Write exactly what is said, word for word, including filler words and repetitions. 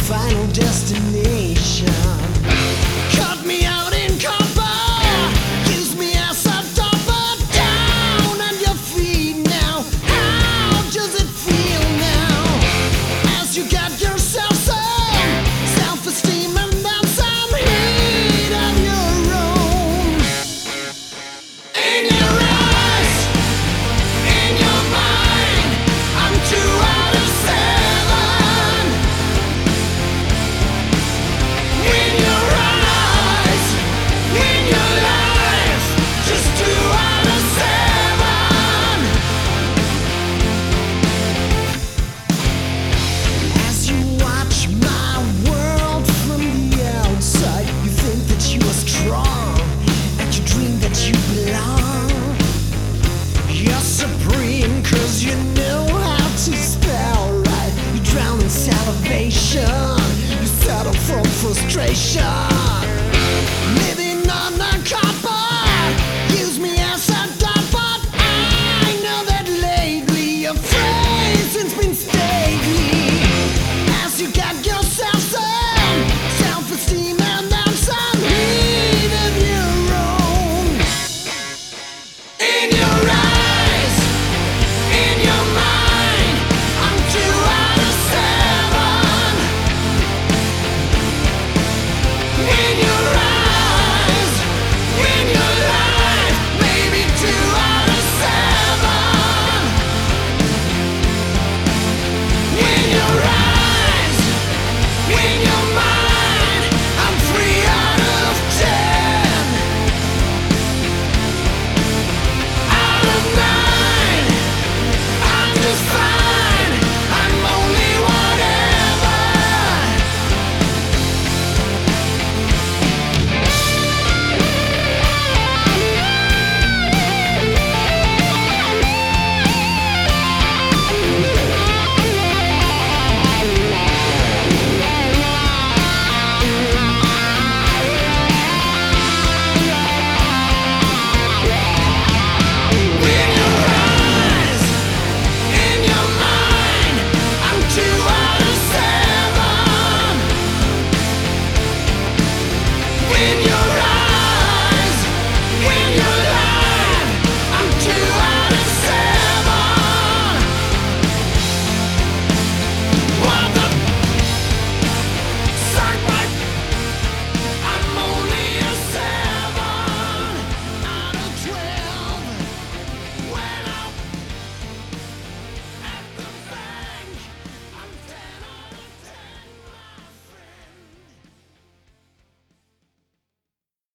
final destination. Cut me out in copper, use me as a double down on your feet now. How does it feel now? As you got yourself some self-esteem and then some heat of your own. In your eyes, in your mind, I'm two out of seven. In your eyes, in your life, just two out of seven. As you watch my world from the outside, you think that you are strong, and you dream that you belong. You're supreme cause you know how to spell right. You drown in salivation, you settle from frustration.